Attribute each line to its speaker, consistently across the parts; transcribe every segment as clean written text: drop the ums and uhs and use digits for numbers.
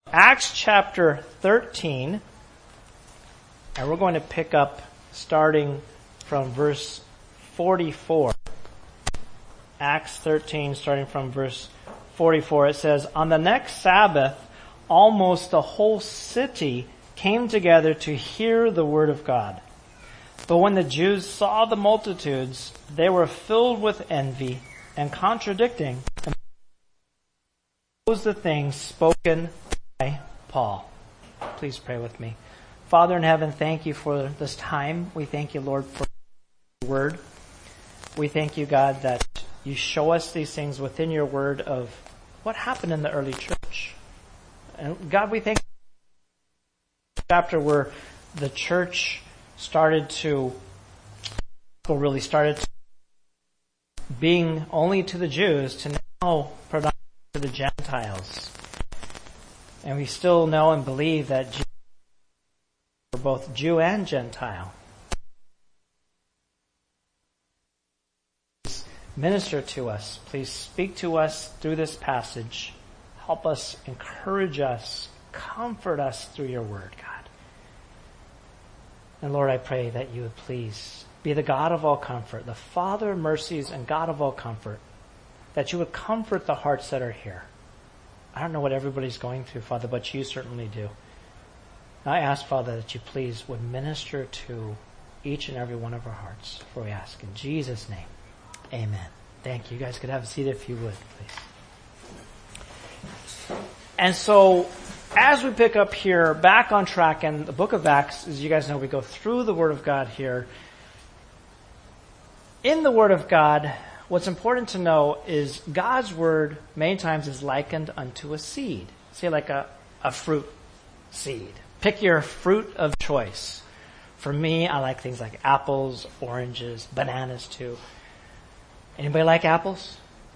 Speaker 1: Acts chapter 13, and we're going to pick up starting from verse 44. Acts 13, starting from verse 44, it says, "On the next Sabbath, almost the whole city came together to hear the word of God. But when the Jews saw the multitudes, they were filled with envy and contradicting and opposed the things spoken by Paul." Please pray with me. Father in heaven, thank you for this time. We thank you, Lord, for your word. We thank you, God, that you show us these things within your word of what happened in the early church. And God, we thank you for the chapter where the church started being only to the Jews to now predominantly to the Gentiles. And we still know and believe that Jesus is for both Jew and Gentile. Please minister to us. Please speak to us through this passage. Help us, encourage us, comfort us through your word, God. And Lord, I pray that you would please be the God of all comfort, the Father of mercies and God of all comfort, that you would comfort the hearts that are here. I don't know what everybody's going through, Father, but you certainly do. I ask, Father, that you please would minister to each and every one of our hearts, for we ask in Jesus' name. Amen. Thank you. You guys could have a seat if you would, please. And so, as we pick up here, back on track in the book of Acts, as you guys know, we go through the Word of God here. In the Word of God, what's important to know is God's Word many times is likened unto a seed. Say like a fruit seed. Pick your fruit of choice. For me, I like things like apples, oranges, bananas too. Anybody like apples?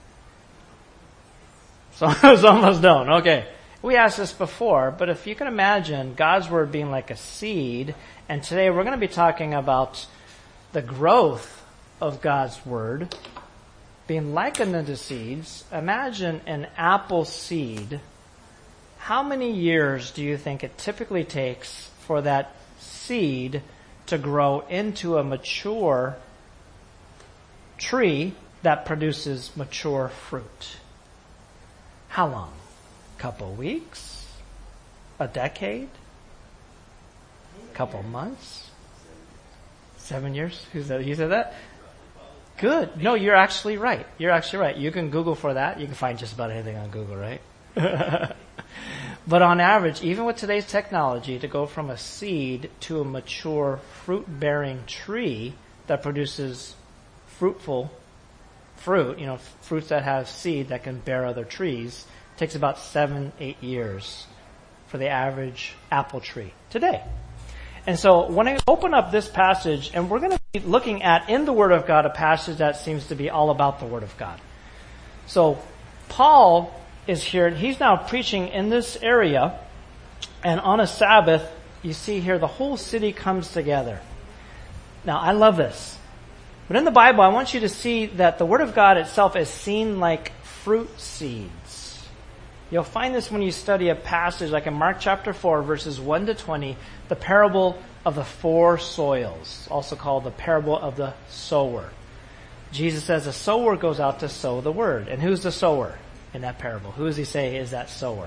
Speaker 1: Some of us don't. Okay. We asked this before, but if you can imagine God's Word being like a seed, and today we're going to be talking about the growth of God's Word being likened unto seeds. Imagine an apple seed. How many years do you think it typically takes for that seed to grow into a mature tree that produces mature fruit? How long? A couple weeks? A decade? A couple months? 7 years? Who said that? Good. No, you're actually right. You're actually right. You can Google for that. You can find just about anything on Google, right? But on average, even with today's technology, to go from a seed to a mature fruit-bearing tree that produces fruitful fruit, fruits that have seed that can bear other trees, takes about 7-8 years for the average apple tree today. And so when I open up this passage, and we're going to be looking at, in the Word of God, a passage that seems to be all about the Word of God. So Paul is here, and he's now preaching in this area, and on a Sabbath, you see here, the whole city comes together. Now, I love this. But in the Bible, I want you to see that the Word of God itself is seen like fruit seeds. You'll find this when you study a passage like in Mark chapter 4, verses 1 to 20, the parable of the 4 soils, also called the parable of the sower. Jesus says the sower goes out to sow the word. And who's the sower in that parable? Who does he say is that sower?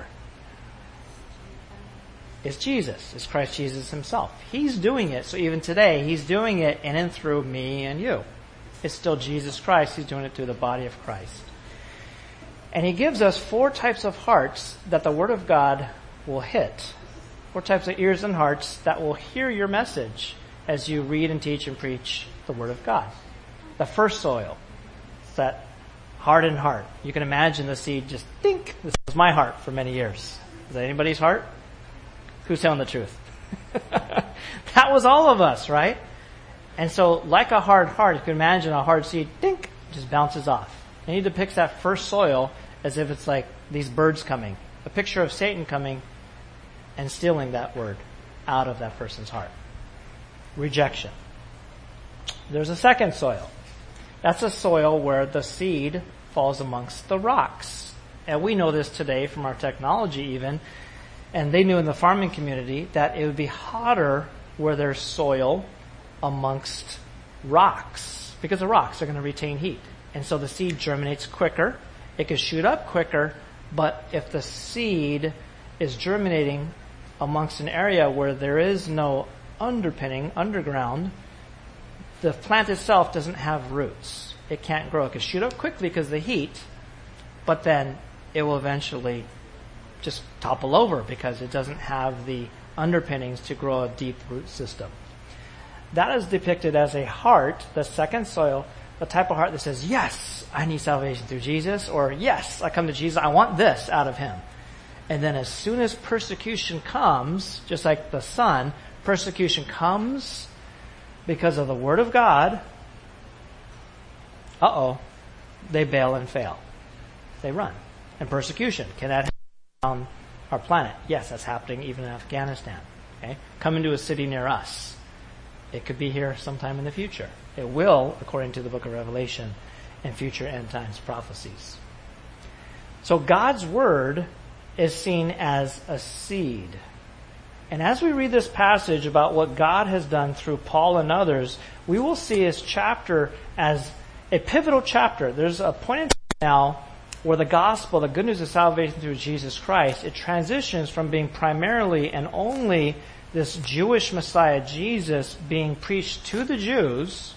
Speaker 1: It's Jesus. It's Christ Jesus himself. He's doing it. So even today, he's doing it in and through me and you. It's still Jesus Christ. He's doing it through the body of Christ. And he gives us 4 types of hearts that the Word of God will hit. 4 types of ears and hearts that will hear your message as you read and teach and preach the Word of God. The first soil, it's that hardened heart. You can imagine the seed just think. This was my heart for many years. Is that anybody's heart? Who's telling the truth? That was all of us, right? And so like a hard heart, you can imagine a hard seed, think, just bounces off. And he depicts that first soil as if it's like these birds coming. A picture of Satan coming and stealing that word out of that person's heart. Rejection. There's a second soil. That's a soil where the seed falls amongst the rocks. And we know this today from our technology even. And they knew in the farming community that it would be hotter where there's soil amongst rocks, because the rocks are going to retain heat. And so the seed germinates quicker. It can shoot up quicker, but if the seed is germinating amongst an area where there is no underpinning, underground, the plant itself doesn't have roots. It can't grow. It can shoot up quickly because of the heat, but then it will eventually just topple over because it doesn't have the underpinnings to grow a deep root system. That is depicted as a heart, the second soil, the type of heart that says, yes, I need salvation through Jesus, or yes, I come to Jesus, I want this out of him. And then as soon as persecution comes, just like the sun, persecution comes because of the Word of God, they bail and fail. They run. And persecution, can that happen on our planet? Yes, that's happening even in Afghanistan. Okay? Come into a city near us. It could be here sometime in the future. It will, according to the book of Revelation and future end times prophecies. So God's Word is seen as a seed. And as we read this passage about what God has done through Paul and others, we will see this chapter as a pivotal chapter. There's a point in time now where the gospel, the good news of salvation through Jesus Christ, it transitions from being primarily and only this Jewish Messiah, Jesus, being preached to the Jews,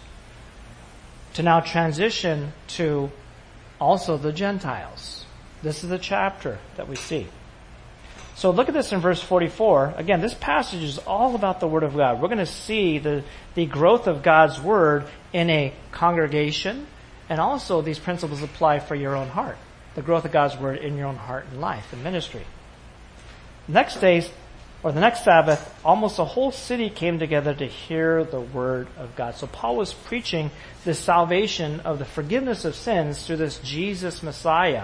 Speaker 1: to now transition to also the Gentiles. This is the chapter that we see. So look at this in verse 44. Again, this passage is all about the Word of God. We're going to see the growth of God's Word in a congregation, and also these principles apply for your own heart. The growth of God's Word in your own heart and life and ministry. The next Sabbath, almost the whole city came together to hear the Word of God. So Paul was preaching the salvation of the forgiveness of sins through this Jesus Messiah.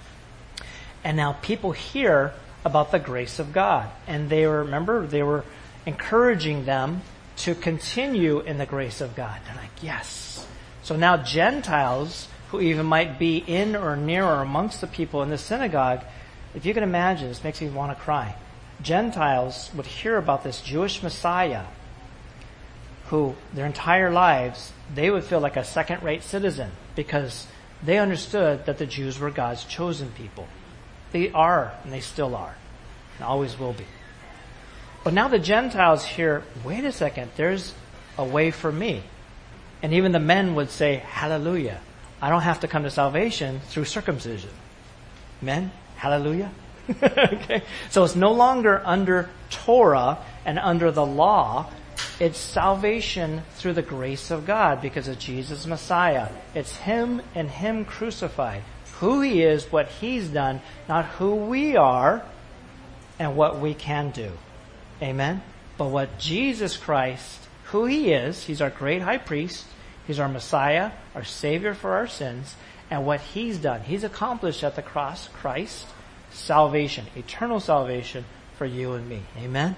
Speaker 1: And now people hear about the grace of God. And they were encouraging them to continue in the grace of God. They're like, yes. So now Gentiles, who even might be in or near or amongst the people in the synagogue, if you can imagine, this makes me want to cry. Gentiles would hear about this Jewish Messiah who their entire lives they would feel like a second-rate citizen because they understood that the Jews were God's chosen people. They are, and they still are, and always will be. But now the Gentiles hear, wait a second, there's a way for me. And even the men would say, hallelujah. I don't have to come to salvation through circumcision. Men, hallelujah. Okay. So it's no longer under Torah and under the law. It's salvation through the grace of God because of Jesus Messiah. It's Him and Him crucified. Who He is, what He's done, not who we are and what we can do. Amen? But what Jesus Christ, who He is, He's our great high priest, He's our Messiah, our Savior for our sins, and what He's done. He's accomplished at the cross, Christ, salvation, eternal salvation for you and me. Amen?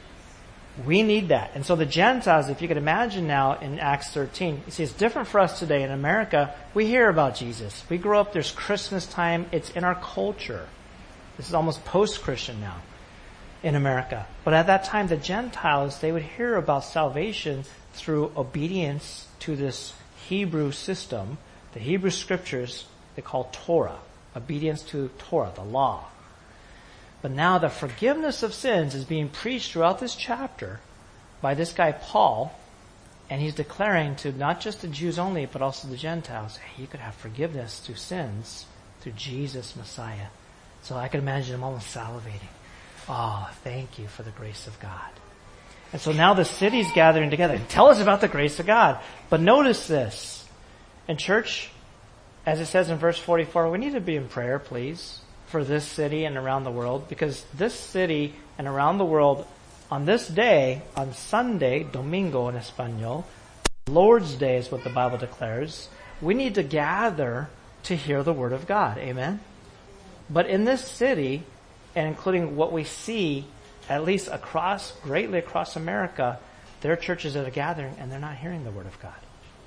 Speaker 1: We need that. And so the Gentiles, if you could imagine now in Acts 13, you see it's different for us today in America. We hear about Jesus. We grow up, there's Christmas time. It's in our culture. This is almost post-Christian now in America. But at that time, the Gentiles, they would hear about salvation through obedience to this Hebrew system, the Hebrew scriptures they call Torah. Obedience to Torah, the law. But now the forgiveness of sins is being preached throughout this chapter by this guy Paul, and he's declaring to not just the Jews only, but also the Gentiles, hey, you could have forgiveness through sins through Jesus Messiah. So I can imagine him almost salivating. Oh, thank you for the grace of God. And so now the city's gathering together. Tell us about the grace of God. But notice this. In church, as it says in verse 44, we need to be in prayer, please, for this city and around the world, because this city and around the world on this day, on Sunday, Domingo in Espanol, Lord's Day is what the Bible declares, we need to gather to hear the Word of God. Amen? But in this city, and including what we see, at least greatly across America, there are churches that are gathering and they're not hearing the Word of God.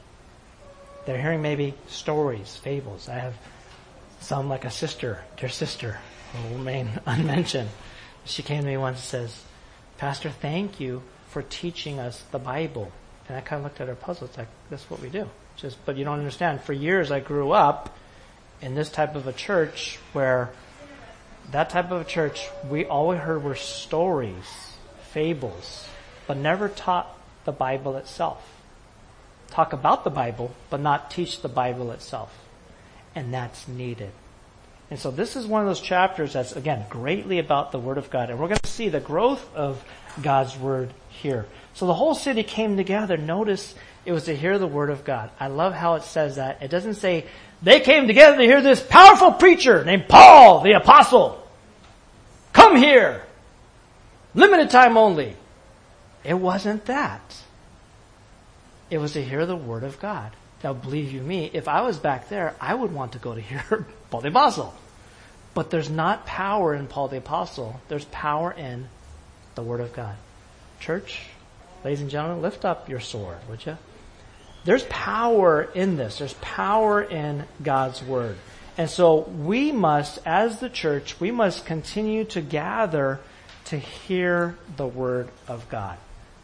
Speaker 1: They're hearing maybe stories, fables. I have some like a sister, dear sister, who will remain unmentioned. She came to me once and says, Pastor, thank you for teaching us the Bible. And I kind of looked at her puzzled. It's like, that's what we do. But you don't understand. For years I grew up in this type of a church where that type of a church, all we heard were stories, fables, but never taught the Bible itself. Talk about the Bible, but not teach the Bible itself. And that's needed. And so this is one of those chapters that's, again, greatly about the Word of God. And we're going to see the growth of God's Word here. So the whole city came together. Notice it was to hear the Word of God. I love how it says that. It doesn't say, they came together to hear this powerful preacher named Paul, the apostle. Come here. Limited time only. It wasn't that. It was to hear the Word of God. Now, believe you me, if I was back there, I would want to go to hear Paul the Apostle. But there's not power in Paul the Apostle. There's power in the Word of God. Church, ladies and gentlemen, lift up your sword, would you? There's power in this. There's power in God's Word. And so we must, as the church, we must continue to gather to hear the Word of God.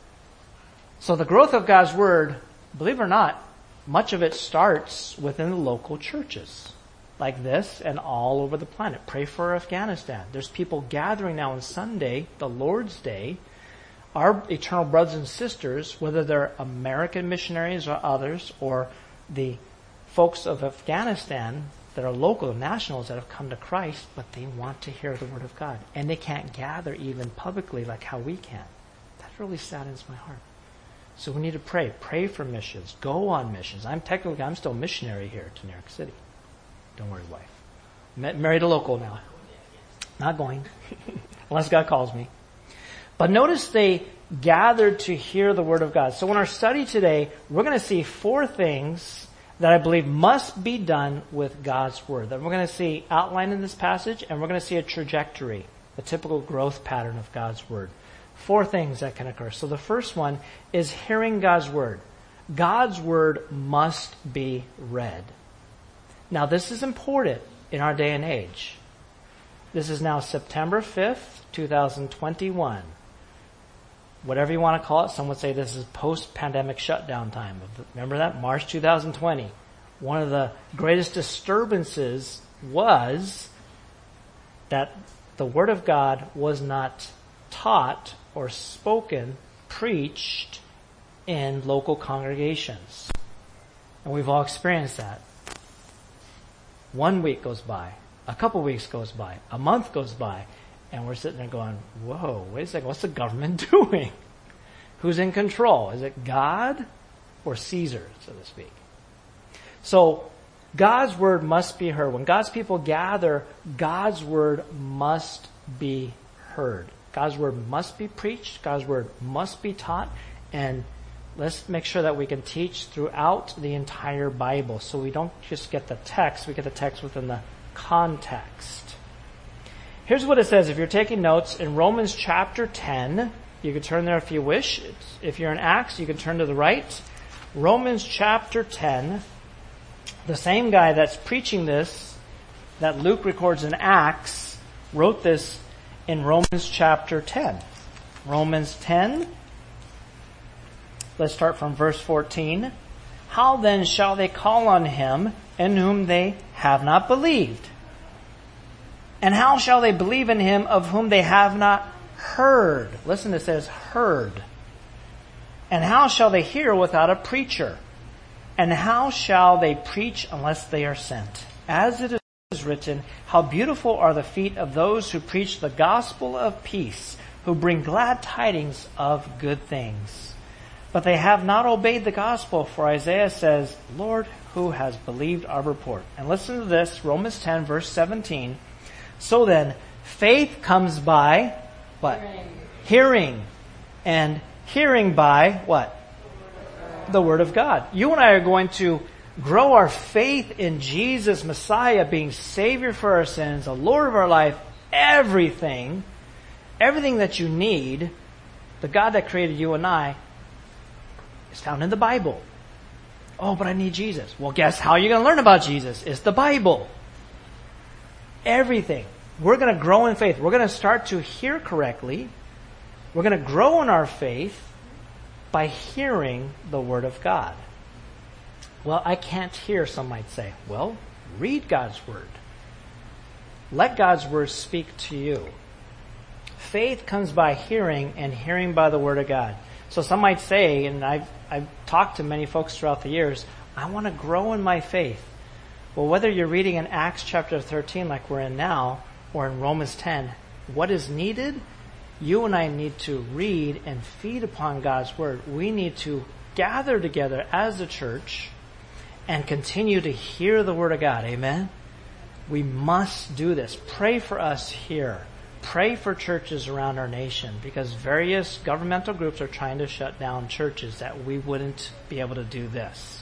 Speaker 1: So the growth of God's Word, believe it or not, much of it starts within the local churches like this and all over the planet. Pray for Afghanistan. There's people gathering now on Sunday, the Lord's Day, our eternal brothers and sisters, whether they're American missionaries or others, or the folks of Afghanistan that are local nationals that have come to Christ, but they want to hear the Word of God. And they can't gather even publicly like how we can. That really saddens my heart. So we need to pray. Pray for missions. Go on missions. I'm still missionary here to New York City. Don't worry, wife. Married a local now. Not going. Unless God calls me. But notice they gathered to hear the Word of God. So in our study today, we're going to see 4 things that I believe must be done with God's Word. That we're going to see outlined in this passage, and we're going to see a trajectory, a typical growth pattern of God's Word. 4 things that can occur. So the first one is hearing God's Word. God's Word must be read. Now this is important in our day and age. This is now September 5th, 2021. Whatever you want to call it, some would say this is post-pandemic shutdown time. Remember that? March 2020. One of the greatest disturbances was that the Word of God was not taught or spoken, preached in local congregations. And we've all experienced that. 1 week goes by, a couple weeks goes by, a month goes by, and we're sitting there going, whoa, wait a second, what's the government doing? Who's in control? Is it God or Caesar, so to speak? So God's Word must be heard. When God's people gather, God's Word must be heard. God's Word must be preached. God's Word must be taught. And let's make sure that we can teach throughout the entire Bible. So we don't just get the text, we get the text within the context. Here's what it says. If you're taking notes, in Romans chapter 10, you can turn there if you wish. If you're in Acts, you can turn to the right. Romans chapter 10, the same guy that's preaching this, that Luke records in Acts, wrote this in Romans chapter 10. Romans 10, let's start from verse 14. How then shall they call on him in whom they have not believed? And how shall they believe in him of whom they have not heard? Listen, it says heard. And how shall they hear without a preacher? And how shall they preach unless they are sent? As it is written, how beautiful are the feet of those who preach the gospel of peace, who bring glad tidings of good things. But they have not obeyed the gospel, for Isaiah says, Lord, who has believed our report? And listen to this, Romans 10, verse 17. So then, faith comes by what? Hearing. And hearing by what? The Word of God. You and I are going to grow our faith in Jesus, Messiah, being Savior for our sins, the Lord of our life, everything that you need, the God that created you and I, is found in the Bible. Oh, but I need Jesus. Well, guess how you're going to learn about Jesus? It's the Bible. Everything. we're going to grow in faith. We're going to start to hear correctly. We're going to grow in our faith by hearing the Word of God. Well, I can't hear, some might say. Well, read God's Word. Let God's Word speak to you. Faith comes by hearing, and hearing by the Word of God. So some might say, and I've talked to many folks throughout the years, I want to grow in my faith. Well, whether you're reading in Acts chapter 13 like we're in now, or in Romans 10, what is needed? You and I need to read and feed upon God's Word. We need to gather together as a church and continue to hear the Word of God. Amen? We must do this. Pray for us here. Pray for churches around our nation, because various governmental groups are trying to shut down churches, that we wouldn't be able to do this.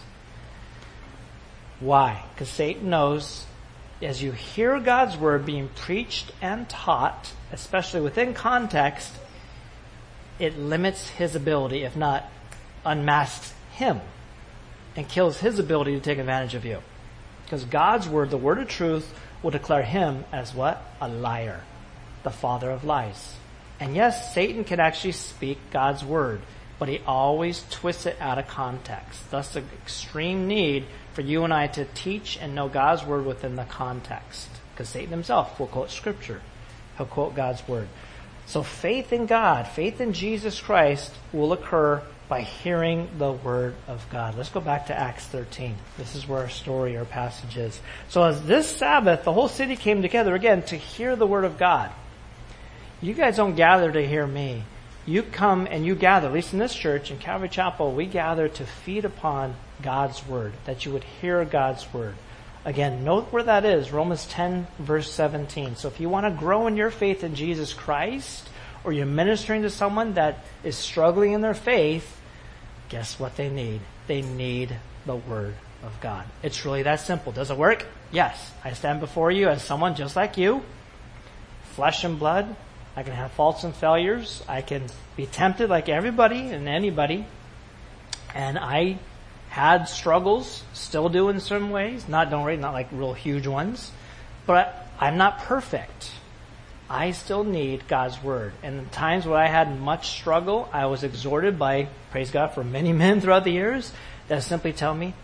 Speaker 1: Why? Because Satan knows as you hear God's Word being preached and taught, especially within context, it limits his ability, if not unmasks him, and kills his ability to take advantage of you. Because God's Word, the Word of truth, will declare him as what? A liar. The father of lies. And yes, Satan can actually speak God's Word, but he always twists it out of context. Thus the extreme need for you and I to teach and know God's Word within the context. Because Satan himself will quote Scripture. He'll quote God's Word. So faith in God, faith in Jesus Christ will occur by hearing the Word of God. Let's go back to Acts 13. This is where our story, our passage is. So as this Sabbath, the whole city came together again to hear the Word of God. You guys don't gather to hear me. You come and you gather, at least in this church, in Calvary Chapel, we gather to feed upon God's Word, that you would hear God's Word. Again, note where that is, Romans 10, verse 17. So if you want to grow in your faith in Jesus Christ, or you're ministering to someone that is struggling in their faith, guess what they need? They need the Word of God. It's really that simple. Does it work? Yes. I stand before you as someone just like you, flesh and blood. I can have faults and failures. I can be tempted like everybody and anybody. And I had struggles, still do in some ways. Not like real huge ones. But I'm not perfect. I still need God's Word. And the times where I had much struggle, I was exhorted by, praise God, for many men throughout the years that simply tell me,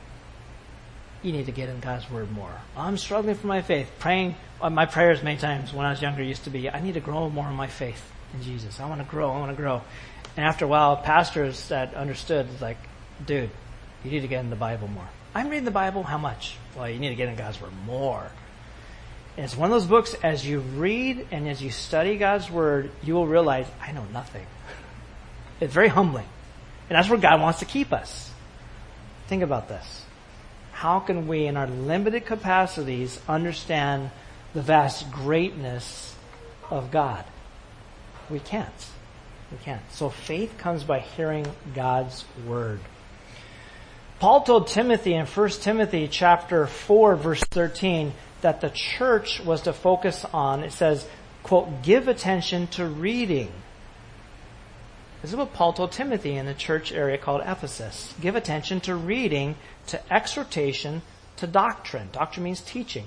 Speaker 1: you need to get in God's Word more. I'm struggling for my faith. Praying, my prayers many times when I was younger used to be, I need to grow more in my faith in Jesus. I want to grow. And after a while, pastors that understood, like, dude, you need to get in the Bible more. I'm reading the Bible, how much? Well, you need to get in God's Word more. And it's one of those books, as you read and as you study God's Word, you will realize, I know nothing. It's very humbling. And that's where God wants to keep us. Think about this. How can we, in our limited capacities, understand the vast greatness of God? We can't. So faith comes by hearing God's Word. Paul told Timothy in 1 Timothy chapter 4, verse 13, that the church was to focus on, it says, quote, give attention to reading. This is what Paul told Timothy in the church area called Ephesus. Give attention to reading, to exhortation, to doctrine. Doctrine means teaching.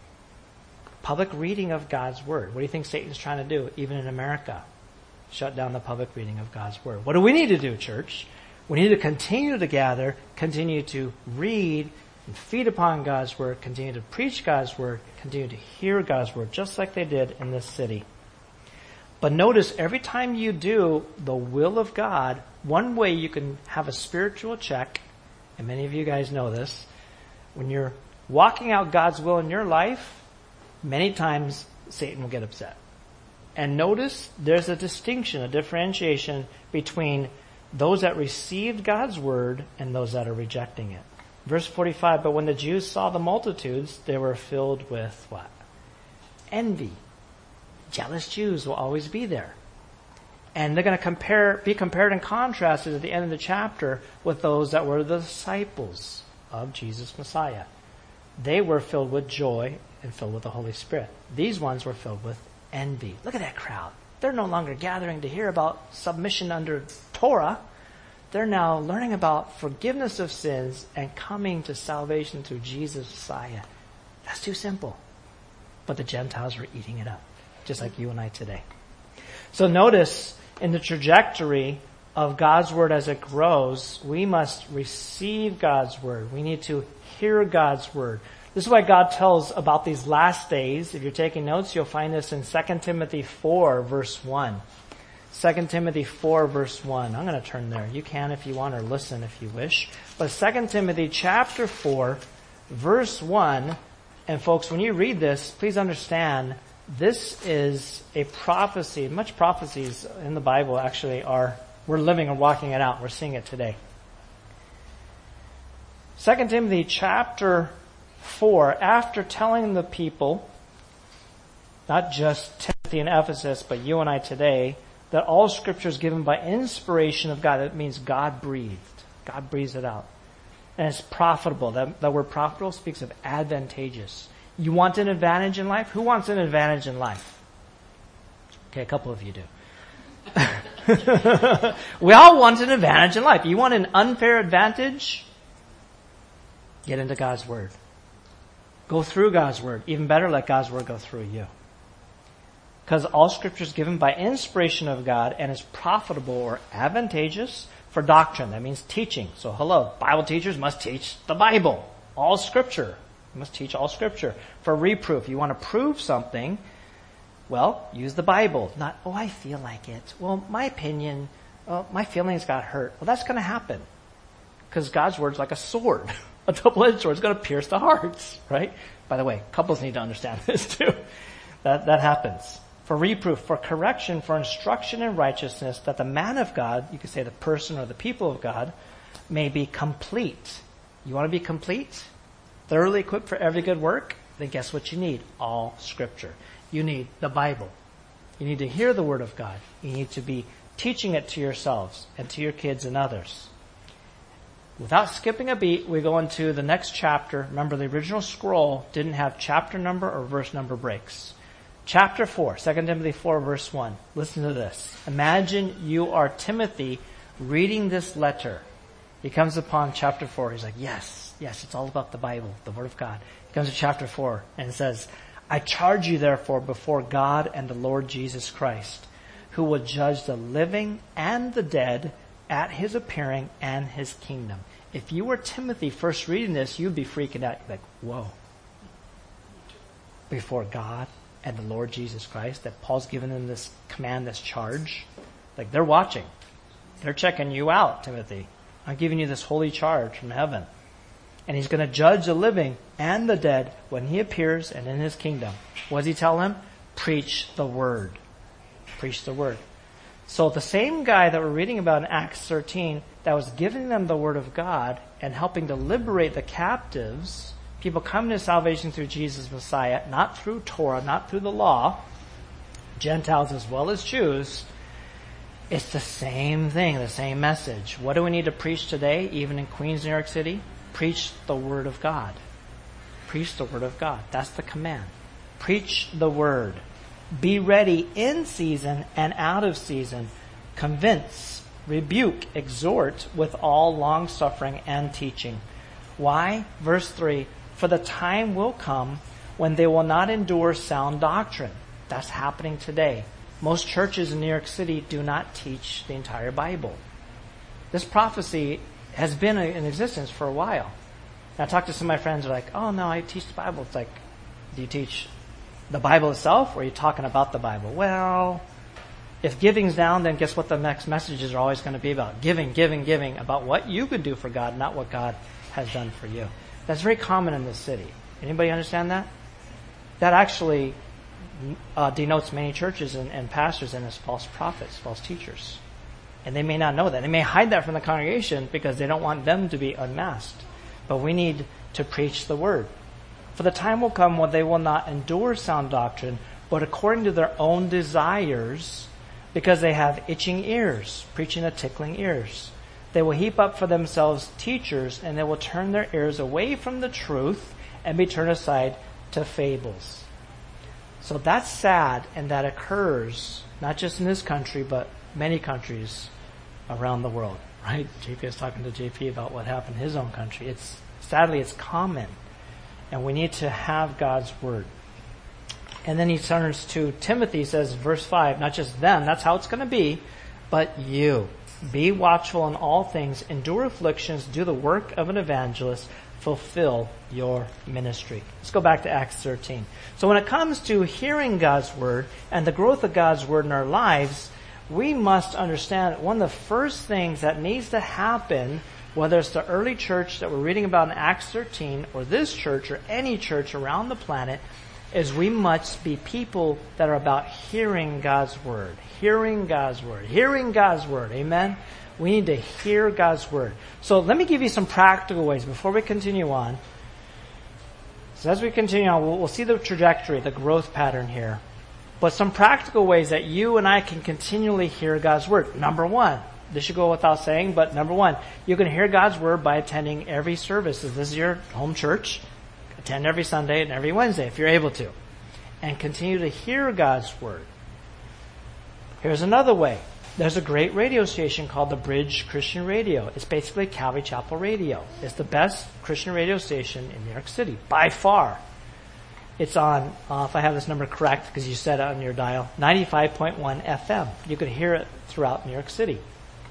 Speaker 1: Public reading of God's Word. What do you think Satan's trying to do, even in America? Shut down the public reading of God's Word. What do we need to do, church? We need to continue to gather, continue to read, and feed upon God's Word, continue to preach God's Word, continue to hear God's Word, just like they did in this city. But notice, every time you do the will of God, one way you can have a spiritual check, and many of you guys know this, when you're walking out God's will in your life, many times Satan will get upset. And notice there's a distinction, a differentiation between those that received God's Word and those that are rejecting it. Verse 45, but when the Jews saw the multitudes, they were filled with what? Envy. Jealous Jews will always be there. And they're going to be compared and contrasted at the end of the chapter with those that were the disciples of Jesus Messiah. They were filled with joy and filled with the Holy Spirit. These ones were filled with envy. Look at that crowd. They're no longer gathering to hear about submission under Torah. They're now learning about forgiveness of sins and coming to salvation through Jesus Messiah. That's too simple. but the Gentiles were eating it up, just like you and I today. So notice in the trajectory of God's Word as it grows, we must receive God's Word. We need to hear God's Word. This is why God tells about these last days. If you're taking notes, you'll find this in 2 Timothy 4, verse 1. 2 Timothy 4, verse 1. I'm going to turn there. You can if you want, or listen if you wish. But 2 Timothy chapter 4, verse 1. And folks, when you read this, please understand, this is a prophecy. Much prophecies in the Bible actually are, we're living and walking it out. We're seeing it today. 2 Timothy chapter 4, after telling the people, not just Timothy and Ephesus, but you and I today, that all Scripture is given by inspiration of God. That means God breathed. God breathes it out. And it's profitable. That word profitable speaks of advantageous. You want an advantage in life? Who wants an advantage in life? Okay, a couple of you do. We all want an advantage in life. You want an unfair advantage? Get into God's Word. Go through God's Word. Even better, let God's Word go through you. Because all Scripture is given by inspiration of God and is profitable or advantageous for doctrine. That means teaching. So hello, Bible teachers must teach the Bible. All Scripture. You must teach all Scripture. For reproof, you want to prove something, well, use the Bible. Not, I feel like it. Well, my opinion, my feelings got hurt. Well, that's going to happen. Because God's Word's like a sword. A double-edged sword is going to pierce the hearts, right? By the way, couples need to understand this too. That happens. For reproof, for correction, for instruction in righteousness, that the man of God, you could say the person or the people of God, may be complete. You want to be complete? Thoroughly equipped for every good work? Then guess what you need? All Scripture. You need the Bible. You need to hear the Word of God. You need to be teaching it to yourselves and to your kids and others. Without skipping a beat, we go into the next chapter. Remember, the original scroll didn't have chapter number or verse number breaks. Chapter 4, 2 Timothy 4, verse 1. Listen to this. Imagine you are Timothy reading this letter. He comes upon chapter 4. He's like, yes, it's all about the Bible, the Word of God. He comes to chapter 4 and says, I charge you therefore before God and the Lord Jesus Christ, who will judge the living and the dead at His appearing and His kingdom. If you were Timothy first reading this, you'd be freaking out. You'd be like, whoa. Before God and the Lord Jesus Christ, that Paul's given them this command, this charge. Like, they're watching. They're checking you out, Timothy. I'm giving you this holy charge from heaven. And He's going to judge the living and the dead when He appears and in His kingdom. What does He tell them? Preach the Word. Preach the Word. So the same guy that we're reading about in Acts 13 that was giving them the Word of God and helping to liberate the captives, people come to salvation through Jesus Messiah, not through Torah, not through the law, Gentiles as well as Jews. It's the same thing, the same message. What do we need to preach today, even in Queens, New York City? Preach the Word of God. Preach the Word of God. That's the command. Preach the Word. Be ready in season and out of season. Convince, rebuke, exhort with all long-suffering and teaching. Why? Verse 3, for the time will come when they will not endure sound doctrine. That's happening today. Most churches in New York City do not teach the entire Bible. This prophecy has been in existence for a while. And I talk to some of my friends who are like, oh no, I teach the Bible. It's like, do you teach the Bible itself, or are you talking about the Bible? Well, if giving's down, then guess what the next messages are always going to be about? Giving, about what you could do for God, not what God has done for you. That's very common in this city. Anybody understand that? That actually denotes many churches and pastors and as false prophets, false teachers. And they may not know that. They may hide that from the congregation because they don't want them to be unmasked. But we need to preach the Word. For the time will come when they will not endure sound doctrine, but according to their own desires, because they have itching ears, preaching to tickling ears. They will heap up for themselves teachers, and they will turn their ears away from the truth and be turned aside to fables. So that's sad, and that occurs not just in this country, but many countries around the world, right? JP was talking to JP about what happened in his own country. Sadly, it's common. And we need to have God's Word. And then he turns to Timothy, says, verse 5, not just them, that's how it's going to be, but you. Be watchful in all things, endure afflictions, do the work of an evangelist, fulfill your ministry. Let's go back to Acts 13. So when it comes to hearing God's word and the growth of God's word in our lives, we must understand one of the first things that needs to happen, whether it's the early church that we're reading about in Acts 13 or this church or any church around the planet, is we must be people that are about hearing God's word. Hearing God's word. Hearing God's word. Amen? We need to hear God's word. So let me give you some practical ways before we continue on. So as we continue on, we'll see the trajectory, the growth pattern here. But some practical ways that you and I can continually hear God's word. Number one, this should go without saying, but number one, you can hear God's word by attending every service. If this is your home church, attend every Sunday and every Wednesday if you're able to. And continue to hear God's word. Here's another way. There's a great radio station called the Bridge Christian Radio. It's basically Calvary Chapel Radio. It's the best Christian radio station in New York City, by far. It's on, if I have this number correct, because you said it on your dial, 95.1 FM. You can hear it throughout New York City.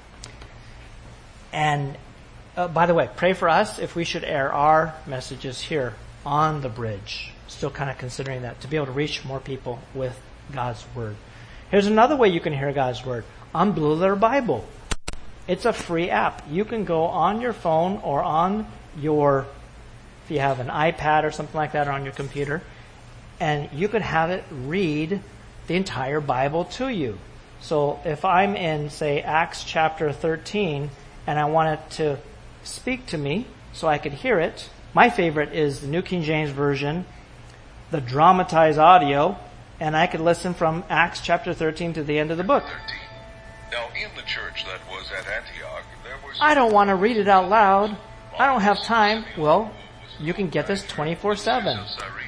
Speaker 1: And, by the way, pray for us if we should air our messages here on the bridge. Still kind of considering that, to be able to reach more people with God's word. Here's another way you can hear God's word. On Blue Letter Bible. It's a free app. You can go on your phone or on your, if you have an iPad or something like that, or on your computer, and you can have it read the entire Bible to you. So if I'm in, say, Acts chapter 13, and I want it to speak to me so I could hear it, my favorite is the New King James Version, the dramatized audio, and I could listen from Acts chapter 13 to the end of the book.
Speaker 2: Now, in the church that was at Antioch, there was...
Speaker 1: I don't want to read it out loud. I don't have time. Well, you can get this 24/7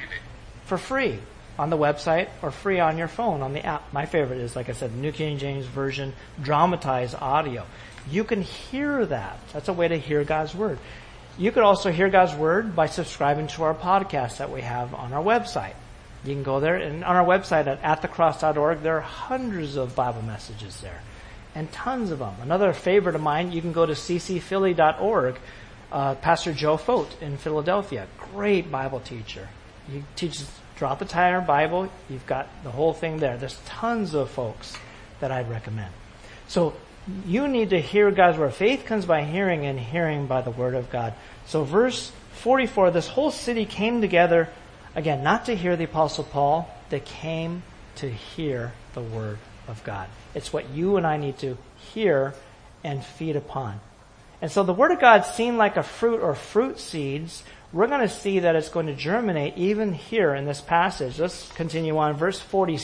Speaker 1: for free on the website or free on your phone on the app. My favorite is, like I said, the New King James Version dramatized audio. You can hear that. That's a way to hear God's word. You could also hear God's word by subscribing to our podcast that we have on our website. You can go there, and on our website at atthecross.org, there are hundreds of Bible messages there, and tons of them. Another favorite of mine, you can go to ccphilly.org. Pastor Joe Fote in Philadelphia, great Bible teacher. He teaches throughout the entire Bible. You've got the whole thing there. There's tons of folks that I'd recommend. So you need to hear God's word. Faith comes by hearing, and hearing by the word of God. So verse 44, this whole city came together, again, not to hear the Apostle Paul. They came to hear the word of God. It's what you and I need to hear and feed upon. And so the word of God seemed like a fruit or fruit seeds. We're going to see that it's going to germinate even here in this passage. Let's continue on. Verse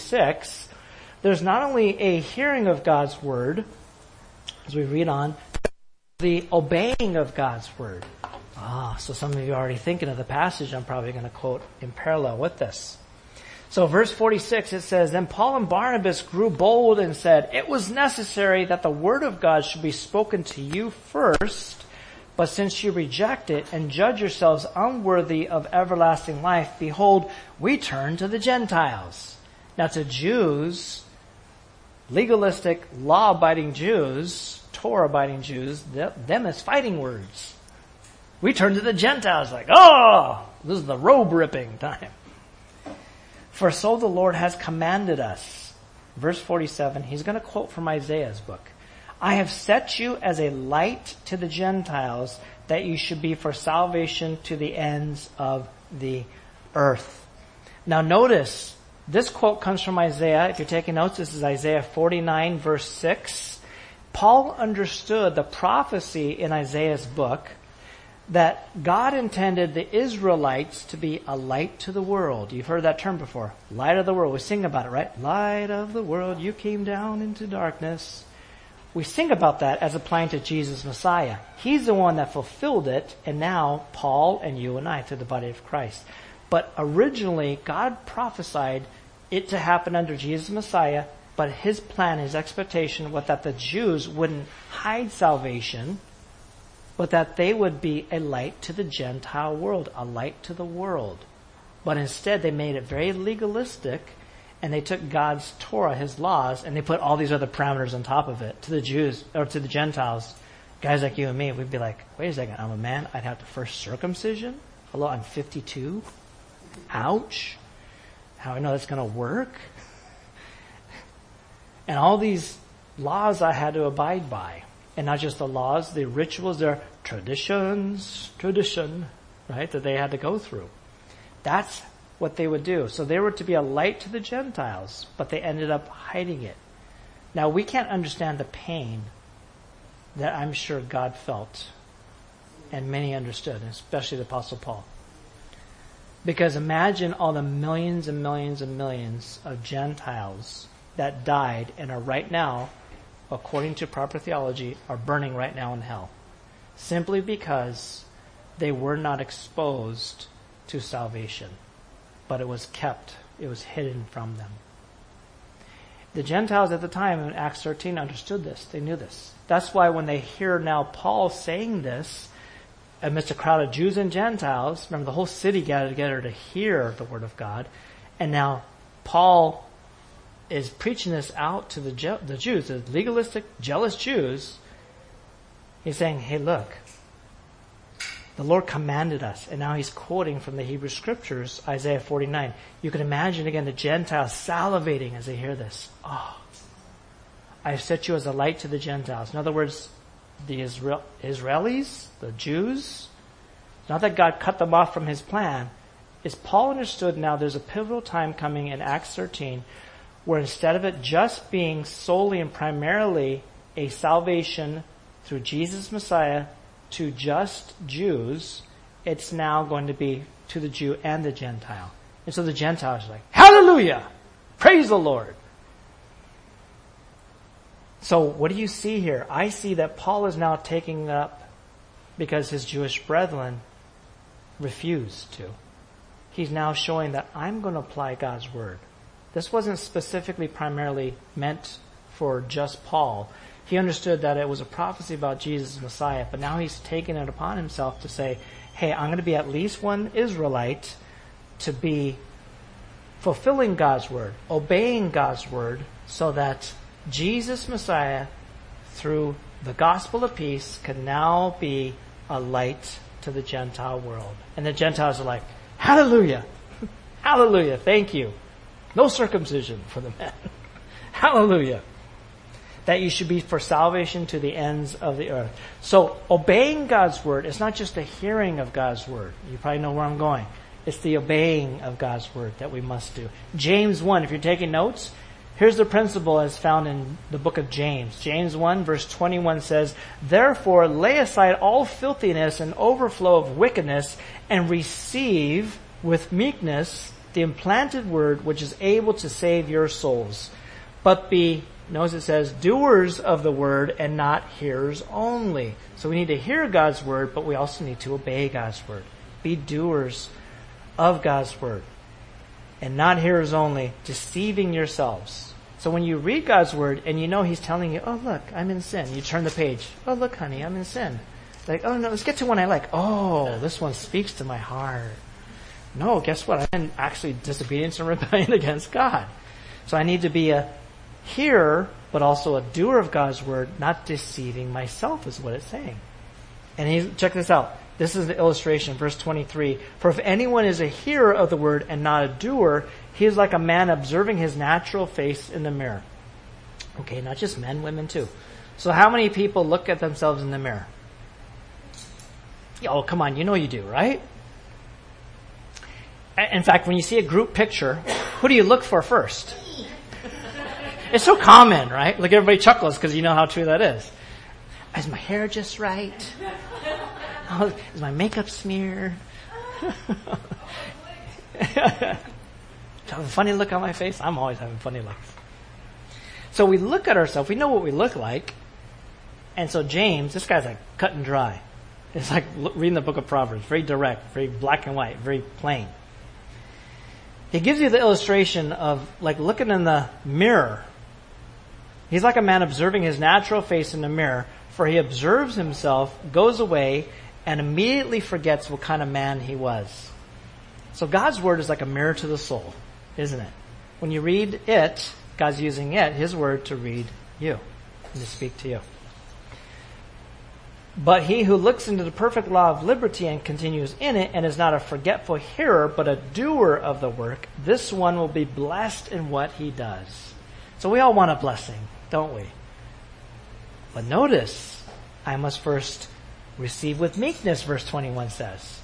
Speaker 1: 46. There's not only a hearing of God's word, as we read on, the obeying of God's word. So some of you are already thinking of the passage I'm probably going to quote in parallel with this. So verse 46, it says, Then Paul and Barnabas grew bold and said, It was necessary that the word of God should be spoken to you first, but since you reject it and judge yourselves unworthy of everlasting life, behold, we turn to the Gentiles. Now to Jews, legalistic, law-abiding Jews, Torah-abiding Jews, them as fighting words. We turn to the Gentiles like, this is the robe-ripping time. For so the Lord has commanded us. Verse 47, he's going to quote from Isaiah's book. I have set you as a light to the Gentiles, that you should be for salvation to the ends of the earth. Now notice, this quote comes from Isaiah. If you're taking notes, this is Isaiah 49, verse 6. Paul understood the prophecy in Isaiah's book that God intended the Israelites to be a light to the world. You've heard that term before. Light of the world. We sing about it, right? Light of the world, you came down into darkness. We sing about that as applying to Jesus Messiah. He's the one that fulfilled it, and now Paul and you and I to the body of Christ. But originally, God prophesied it to happen under Jesus Messiah, but his plan, his expectation was that the Jews wouldn't hide salvation, but that they would be a light to the Gentile world, a light to the world. But instead they made it very legalistic, and they took God's Torah, his laws, and they put all these other parameters on top of it. To the Jews, or to the Gentiles, guys like you and me, we'd be like, wait a second, I'm a man, I'd have to first circumcision? Hello, I'm 52? Ouch. How do I know that's going to work? And all these laws I had to abide by. And not just the laws, the rituals, their tradition, right, that they had to go through. That's what they would do. So they were to be a light to the Gentiles, but they ended up hiding it. Now we can't understand the pain that I'm sure God felt, and many understood, especially the Apostle Paul. Because imagine all the millions and millions and millions of Gentiles that died and are right now, according to proper theology, are burning right now in hell. Simply because they were not exposed to salvation. But it was kept, it was hidden from them. The Gentiles at the time in Acts 13 understood this. They knew this. That's why when they hear now Paul saying this amidst a crowd of Jews and Gentiles, remember the whole city gathered together to hear the word of God, and now Paul is preaching this out to the Jews, the legalistic, jealous Jews. He's saying, hey, look, the Lord commanded us. And now he's quoting from the Hebrew Scriptures, Isaiah 49. You can imagine again the Gentiles salivating as they hear this. Oh, I have set you as a light to the Gentiles. In other words, the Israelis, the Jews, not that God cut them off from his plan, is Paul understood now there's a pivotal time coming in Acts 13 where instead of it just being solely and primarily a salvation through Jesus Messiah to just Jews, it's now going to be to the Jew and the Gentile. And so the Gentiles are like, hallelujah! Praise the Lord! So what do you see here? I see that Paul is now taking it up because his Jewish brethren refused to. He's now showing that I'm going to apply God's word. This wasn't specifically primarily meant for just Paul. He understood that it was a prophecy about Jesus Messiah, but now he's taken it upon himself to say, hey, I'm going to be at least one Israelite to be fulfilling God's word, obeying God's word, so that Jesus Messiah, through the gospel of peace, can now be a light to the Gentile world. And the Gentiles are like, hallelujah! Hallelujah! Thank you! No circumcision for the men. Hallelujah. That you should be for salvation to the ends of the earth. So obeying God's word is not just the hearing of God's word. You probably know where I'm going. It's the obeying of God's word that we must do. James 1, if you're taking notes, here's the principle as found in the book of James. James 1 verse 21 says, therefore lay aside all filthiness and overflow of wickedness and receive with meekness the implanted word which is able to save your souls. But be, notice it says, doers of the word and not hearers only. So we need to hear God's word, but we also need to obey God's word. Be doers of God's word and not hearers only, deceiving yourselves. So when you read God's word and you know he's telling you, oh look, I'm in sin. You turn the page. Oh look, honey, I'm in sin. Like, oh no, let's get to one I like. Oh, this one speaks to my heart. No, guess what? I'm in actually disobedience and rebellion against God. So I need to be a hearer, but also a doer of God's word, not deceiving myself is what it's saying. And check this out. This is the illustration, verse 23. For if anyone is a hearer of the word and not a doer, he is like a man observing his natural face in the mirror. Okay, not just men, women too. So how many people look at themselves in the mirror? Oh, come on, you know you do, right? In fact, when you see a group picture, who do you look for first? It's so common, right? Like everybody chuckles because you know how true that is. Is my hair just right? Oh, is my makeup smeared? Do I have a funny look on my face? I'm always having funny looks. So we look at ourselves. We know what we look like. And so James, this guy's like cut and dry. It's like reading the book of Proverbs. Very direct, very black and white, very plain. He gives you the illustration of like looking in the mirror. He's like a man observing his natural face in the mirror, for he observes himself, goes away, and immediately forgets what kind of man he was. So God's word is like a mirror to the soul, isn't it? When you read it, God's using it, his word, to read you and to speak to you. But he who looks into the perfect law of liberty and continues in it and is not a forgetful hearer but a doer of the work, this one will be blessed in what he does. So we all want a blessing, don't we? But notice, I must first receive with meekness, verse 21 says.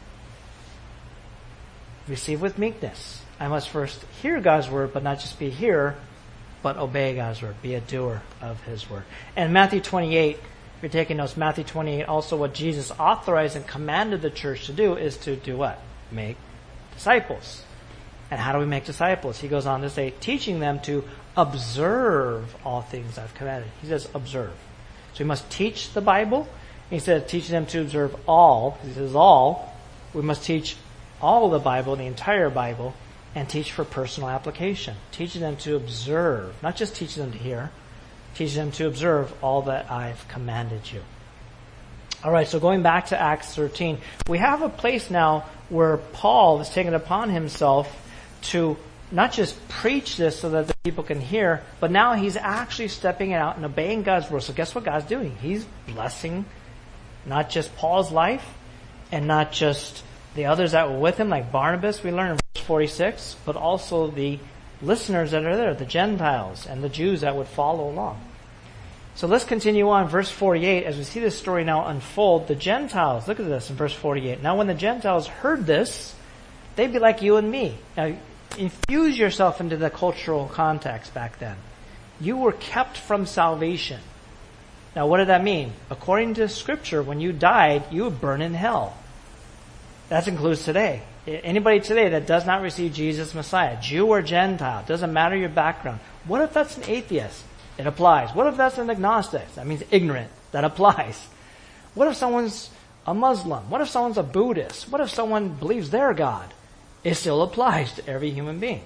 Speaker 1: Receive with meekness. I must first hear God's word, but not just be a hearer, but obey God's word. Be a doer of his word. And Matthew 28, if you're taking notes, Matthew 28, also what Jesus authorized and commanded the church to do is to do what? Make disciples. And how do we make disciples? He goes on to say, teaching them to observe all things I've commanded. He says observe. So we must teach the Bible. He said teaching them to observe all. He says all. We must teach all of the Bible, the entire Bible, and teach for personal application. Teaching them to observe, not just teaching them to hear, teaching them to observe all that I've commanded you. All right, so going back to Acts 13, we have a place now where Paul has taken upon himself to not just preach this so that the people can hear, but now he's actually stepping out and obeying God's word. So guess what God's doing? He's blessing not just Paul's life and not just the others that were with him, like Barnabas, we learn in verse 46, but also the listeners that are there, the Gentiles and the Jews that would follow along. So let's continue on. Verse 48, as we see this story now unfold, the Gentiles, look at this in verse 48. Now when the Gentiles heard this, they'd be like you and me. Now, infuse yourself into the cultural context back then. You were kept from salvation. Now what did that mean? According to Scripture, when you died, you would burn in hell. That includes today. Anybody today that does not receive Jesus Messiah, Jew or Gentile, doesn't matter your background. What if that's an atheist? It applies. What if that's an agnostic? That means ignorant. That applies. What if someone's a Muslim? What if someone's a Buddhist? What if someone believes they're God? It still applies to every human being.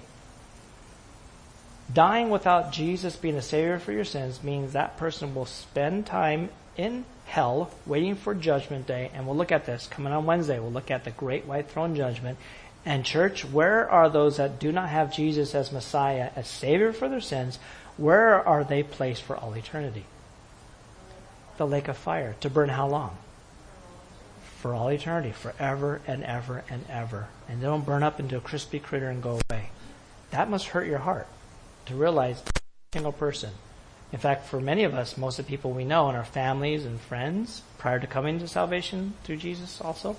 Speaker 1: Dying without Jesus being a savior for your sins means that person will spend time in hell waiting for judgment day. And we'll look at this coming on Wednesday. We'll look at the great white throne judgment. And church, where are those that do not have Jesus as Messiah, as savior for their sins? Where are they placed for all eternity? The lake of fire. To burn how long? For all eternity. Forever and ever and ever. And they don't burn up into a crispy critter and go away. That must hurt your heart to realize every single person. In fact, for many of us, most of the people we know and our families and friends, prior to coming to salvation through Jesus also,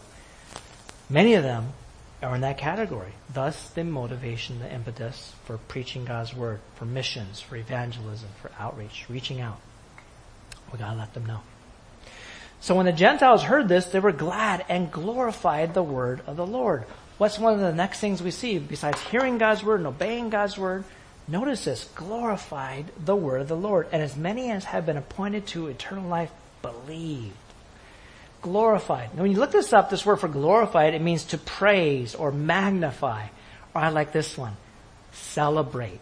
Speaker 1: many of them are in that category. Thus, the motivation, the impetus for preaching God's word, for missions, for evangelism, for outreach, reaching out. We gotta let them know. So when the Gentiles heard this, they were glad and glorified the word of the Lord. What's one of the next things we see besides hearing God's word and obeying God's word? Notice this, glorified the word of the Lord. And as many as have been appointed to eternal life believed. Glorified. Now when you look this up, this word for glorified, it means to praise or magnify. Or I like this one, celebrate.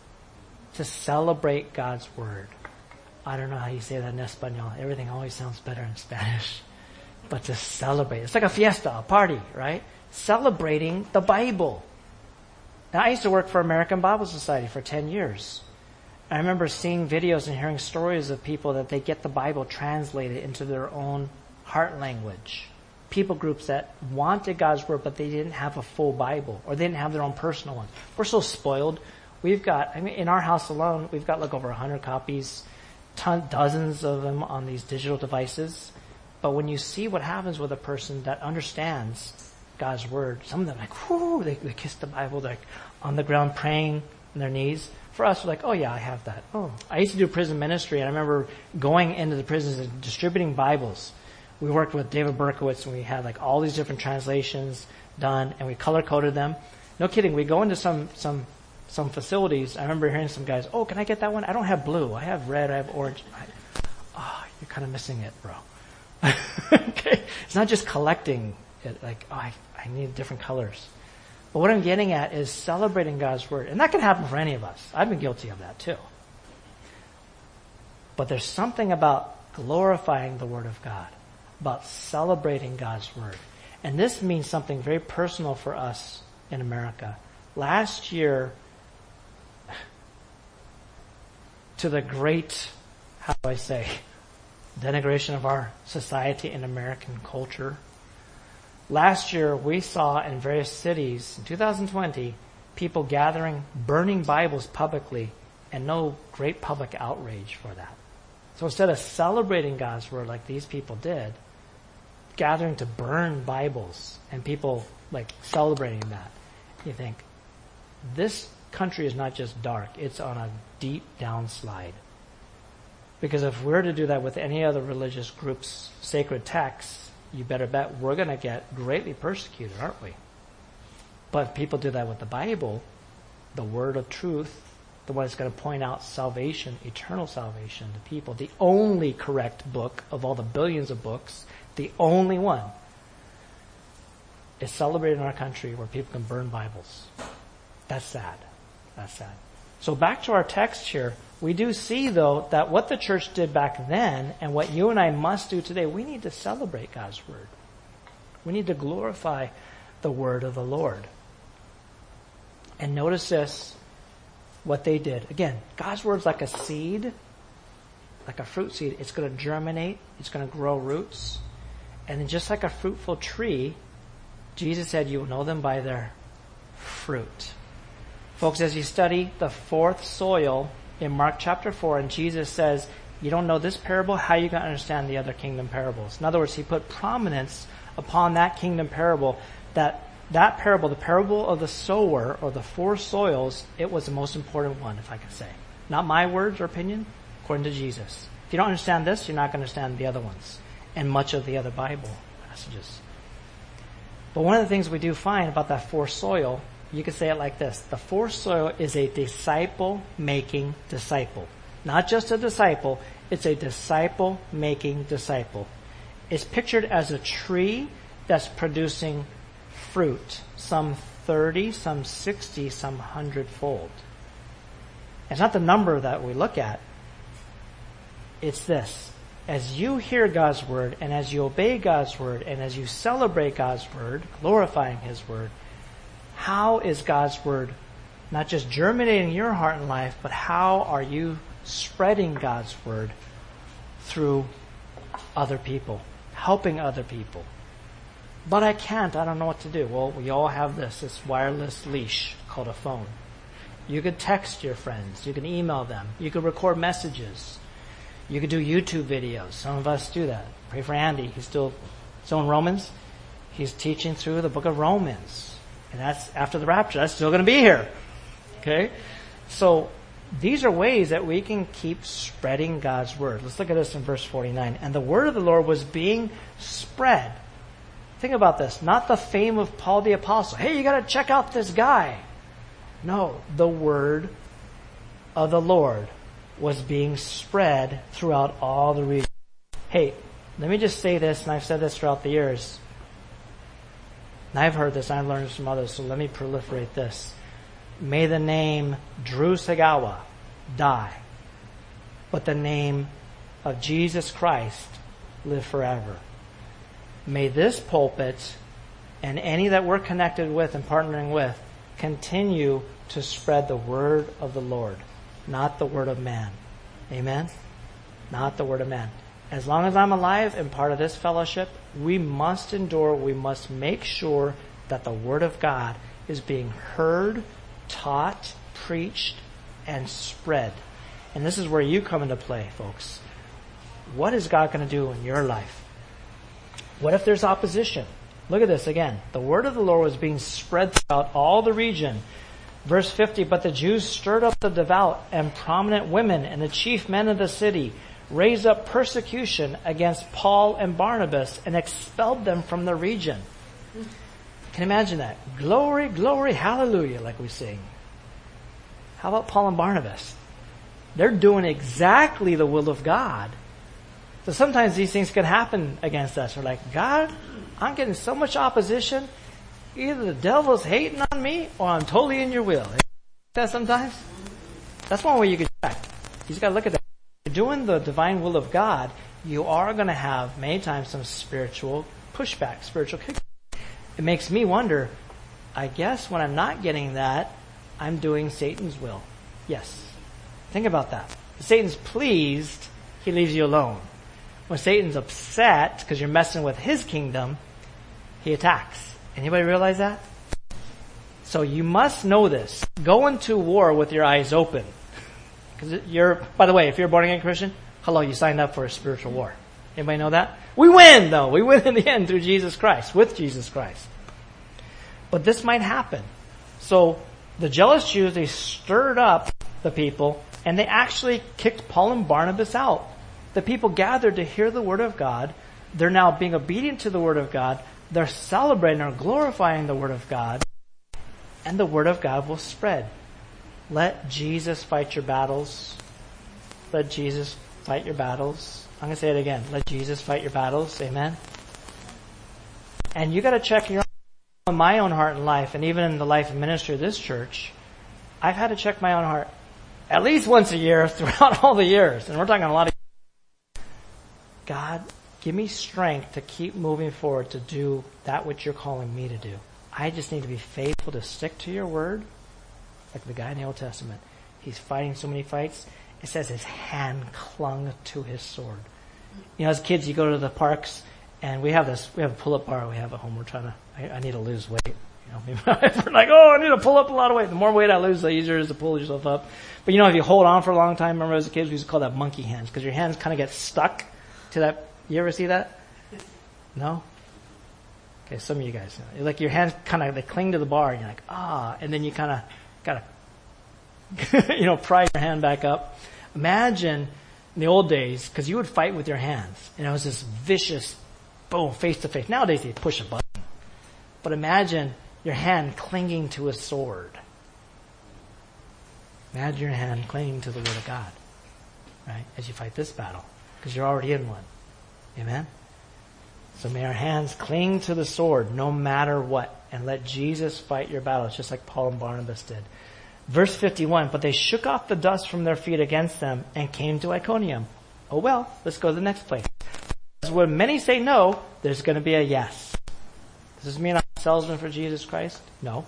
Speaker 1: To celebrate God's word. I don't know how you say that in Espanol. Everything always sounds better in Spanish. But to celebrate. It's like a fiesta, a party, right? Celebrating the Bible. Now, I used to work for American Bible Society for 10 years. I remember seeing videos and hearing stories of people that they get the Bible translated into their own heart language. People groups that wanted God's word, but they didn't have a full Bible, or they didn't have their own personal one. We're so spoiled. We've got, in our house alone, we've got like over 100 copies, dozens of them on these digital devices. But when you see what happens with a person that understands God's word, some of them like, whoo, they kiss the Bible, they're like on the ground praying on their knees. For us, we're like, oh yeah, I have that. Oh, I used to do prison ministry, and I remember going into the prisons and distributing Bibles. We worked with David Berkowitz, and we had like all these different translations done, and we color coded them. No kidding, we go into some facilities. I remember hearing some guys, oh, can I get that one? I don't have blue. I have red. I have orange. You're kind of missing it, bro. Okay, it's not just collecting it. Like, I need different colors. But what I'm getting at is celebrating God's word. And that can happen for any of us. I've been guilty of that too. But there's something about glorifying the word of God, about celebrating God's word. And this means something very personal for us in America. Last year, to the great, how do I say, denigration of our society and American culture, last year we saw in various cities, in 2020, people gathering, burning Bibles publicly, and no great public outrage for that. So instead of celebrating God's Word like these people did, gathering to burn Bibles and people like celebrating that, you think, this country is not just dark, it's on a deep downslide. Because if we're to do that with any other religious group's sacred texts, you better bet we're going to get greatly persecuted, aren't we? But if people do that with the Bible, the word of truth, the one that's going to point out salvation, eternal salvation to people, the only correct book of all the billions of books, the only one, is celebrated in our country where people can burn Bibles. That's sad. That's sad. So back to our text here, we do see, though, that what the church did back then and what you and I must do today, we need to celebrate God's Word. We need to glorify the Word of the Lord. And notice this, what they did. Again, God's Word's like a seed, like a fruit seed. It's going to germinate. It's going to grow roots. And then just like a fruitful tree, Jesus said, you will know them by their fruit. Folks, as you study the fourth soil in Mark chapter 4, and Jesus says, you don't know this parable, how are you going to understand the other kingdom parables? In other words, he put prominence upon that kingdom parable, that parable, the parable of the sower, or the four soils, it was the most important one, if I could say. Not my words or opinion, according to Jesus. If you don't understand this, you're not going to understand the other ones, and much of the other Bible passages. But one of the things we do find about that four soil, you could say it like this. The fourth soil is a disciple-making disciple. Not just a disciple, it's a disciple-making disciple. It's pictured as a tree that's producing fruit, some 30, some 60, some 100-fold. It's not the number that we look at. It's this. As you hear God's Word, and as you obey God's Word, and as you celebrate God's Word, glorifying His Word, how is God's Word not just germinating in your heart and life, but how are you spreading God's Word through other people, helping other people? But I don't know what to do. Well, we all have this wireless leash called a phone. You could text your friends. You can email them. You could record messages. You could do YouTube videos. Some of us do that. Pray for Andy. He's still in Romans. He's teaching through the book of Romans. And that's after the rapture. That's still going to be here. Okay? So these are ways that we can keep spreading God's Word. Let's look at this in verse 49. And the word of the Lord was being spread. Think about this. Not the fame of Paul the Apostle. Hey, you got to check out this guy. No, the word of the Lord was being spread throughout all the regions. Hey, let me just say this, and I've said this throughout the years. And I've heard this, I've learned this from others, so let me proliferate this. May the name Drew Sagawa die, but the name of Jesus Christ live forever. May this pulpit and any that we're connected with and partnering with continue to spread the word of the Lord, not the word of man. Amen? Not the word of man. As long as I'm alive and part of this fellowship, we must endure, we must make sure that the Word of God is being heard, taught, preached, and spread. And this is where you come into play, folks. What is God going to do in your life? What if there's opposition? Look at this again. The Word of the Lord was being spread throughout all the region. Verse 50, but the Jews stirred up the devout and prominent women and the chief men of the city, raised up persecution against Paul and Barnabas and expelled them from the region. Can you imagine that? Glory, glory, hallelujah, like we sing. How about Paul and Barnabas? They're doing exactly the will of God. So sometimes these things can happen against us. We're like, God, I'm getting so much opposition. Either the devil's hating on me or I'm totally in your will. That sometimes? That's one way you can check. You just got to look at that. If you're doing the divine will of God, you are going to have many times some spiritual pushback, spiritual kickback. it makes me wonder, I guess when I'm not getting that, I'm doing Satan's will. Yes. Think about that. If Satan's pleased, he leaves you alone. When Satan's upset because you're messing with his kingdom, he attacks. Anybody realize that? So you must know this. Go into war with your eyes open. Because by the way, if you're a born again Christian, hello, you signed up for a spiritual war. Anybody know that? We win though. We win in the end through Jesus Christ, with Jesus Christ. But this might happen. So the jealous Jews, they stirred up the people and they actually kicked Paul and Barnabas out. The people gathered to hear the word of God. They're now being obedient to the word of God. They're celebrating or glorifying the word of God. And the word of God will spread. Let Jesus fight your battles. Let Jesus fight your battles. I'm going to say it again. Let Jesus fight your battles. Amen. And you got to check my own heart and life, and even in the life and ministry of this church, I've had to check my own heart at least once a year throughout all the years. And we're talking a lot of God, give me strength to keep moving forward to do that which you're calling me to do. I just need to be faithful to stick to your word. Like the guy in the Old Testament. He's fighting so many fights. It says his hand clung to his sword. You know, as kids, you go to the parks, and we have a pull-up bar we have at home. We're trying to, I need to lose weight. You know, we're like, I need to pull up a lot of weight. The more weight I lose, the easier it is to pull yourself up. But you know, if you hold on for a long time, remember as a kid, we used to call that monkey hands, because your hands kind of get stuck to that. You ever see that? No? Okay, some of you guys know. Like your hands kind of, they cling to the bar, and you're like, and then you kind of gotta, pry your hand back up. Imagine in the old days, because you would fight with your hands, and it was this vicious, boom, face to face. Nowadays they push a button. But imagine your hand clinging to a sword. Imagine your hand clinging to the Word of God, right? As you fight this battle, because you're already in one. Amen? So may our hands cling to the sword no matter what, and let Jesus fight your battles, just like Paul and Barnabas did. Verse 51, but they shook off the dust from their feet against them and came to Iconium. Oh well, let's go to the next place. Because when many say no, there's going to be a yes. Does this mean I'm a salesman for Jesus Christ? No.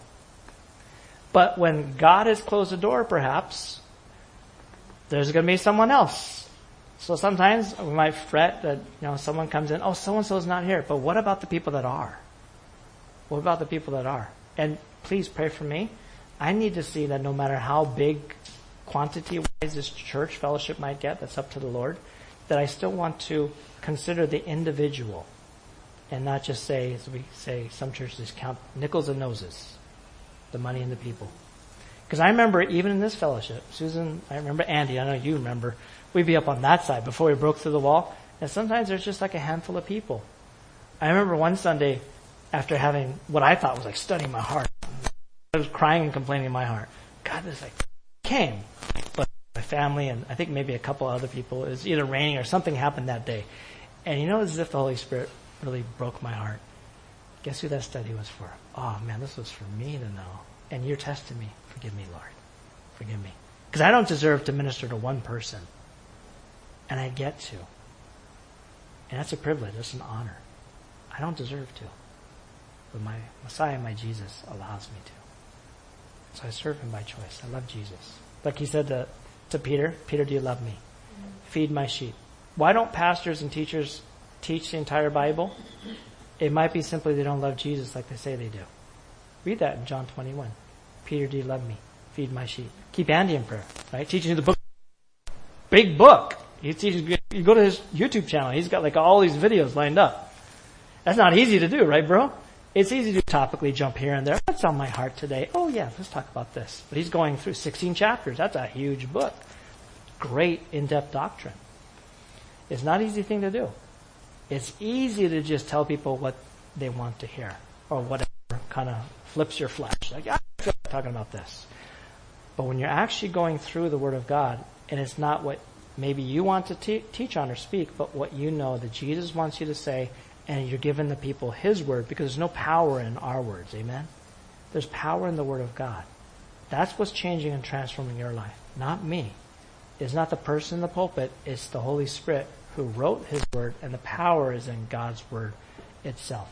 Speaker 1: But when God has closed the door, perhaps, there's going to be someone else. So sometimes we might fret that, someone comes in, so-and-so's not here. But what about the people that are? What about the people that are? And please pray for me. I need to see that no matter how big quantity-wise this church fellowship might get, that's up to the Lord, that I still want to consider the individual and not just say, as we say, some churches count nickels and noses, the money and the people. Because I remember even in this fellowship, Susan, I remember Andy, I know you remember, we'd be up on that side before we broke through the wall, and sometimes there's just like a handful of people. I remember one Sunday, after having what I thought was like studying my heart, I was crying and complaining in my heart. God, this came. But my family and I think maybe a couple other people, it was either raining or something happened that day. And it was as if the Holy Spirit really broke my heart. Guess who that study was for? Oh man, this was for me to know. And you're testing me. Forgive me, Lord. Forgive me. Because I don't deserve to minister to one person. And I get to. And that's a privilege. That's an honor. I don't deserve to. But my Messiah, my Jesus, allows me to. So I serve him by choice. I love Jesus. Like he said to Peter, Peter, do you love me? Feed my sheep. Why don't pastors and teachers teach the entire Bible? It might be simply they don't love Jesus like they say they do. Read that in John 21. Peter, do you love me? Feed my sheep. Keep Andy in prayer, right? Teaching you the book. Big book. You go to his YouTube channel. He's got all these videos lined up. That's not easy to do, right, bro? It's easy to topically jump here and there. What's on my heart today? Oh yeah, let's talk about this. But he's going through 16 chapters. That's a huge book. Great in-depth doctrine. It's not an easy thing to do. It's easy to just tell people what they want to hear or whatever kind of flips your flesh. Like, I feel like talking about this. But when you're actually going through the Word of God and it's not what maybe you want to teach on or speak, but what you know that Jesus wants you to say, and you're giving the people His Word, because there's no power in our words. Amen? There's power in the Word of God. That's what's changing and transforming your life. Not me. It's not the person in the pulpit. It's the Holy Spirit who wrote His Word, and the power is in God's Word itself.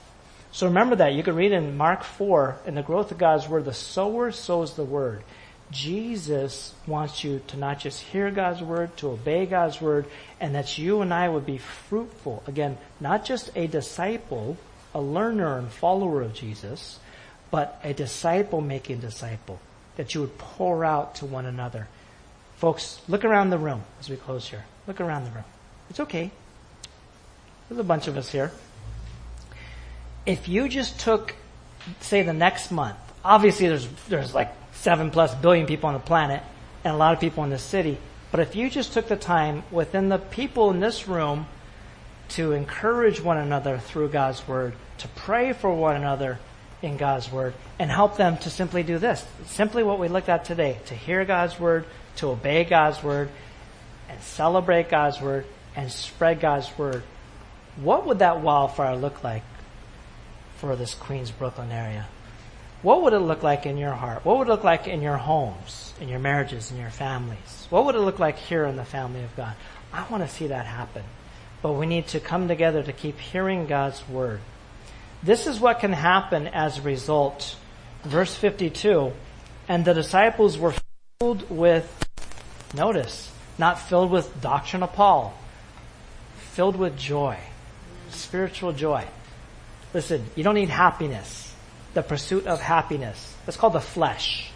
Speaker 1: So remember that. You can read in Mark 4, in the growth of God's Word, the sower sows the Word. Jesus wants you to not just hear God's Word, to obey God's Word, and that you and I would be fruitful. Again, not just a disciple, a learner and follower of Jesus, but a disciple-making disciple, that you would pour out to one another. Folks, look around the room as we close here. Look around the room. It's okay. There's a bunch of us here. If you just took, say, the next month, obviously there's like 7+ billion people on the planet and a lot of people in this city, but if you just took the time within the people in this room to encourage one another through God's Word, to pray for one another in God's Word, and help them to simply do this, simply what we looked at today, to hear God's Word, to obey God's Word, and celebrate God's Word, and spread God's Word, what would that wildfire look like for this Queens, Brooklyn area? What would it look like in your heart? What would it look like in your homes, in your marriages, in your families? What would it look like here in the family of God? I want to see that happen. But we need to come together to keep hearing God's Word. This is what can happen as a result. Verse 52, and the disciples were filled with, notice, not filled with doctrine of Paul, filled with joy, spiritual joy. Listen, you don't need happiness, the pursuit of happiness. That's called the flesh.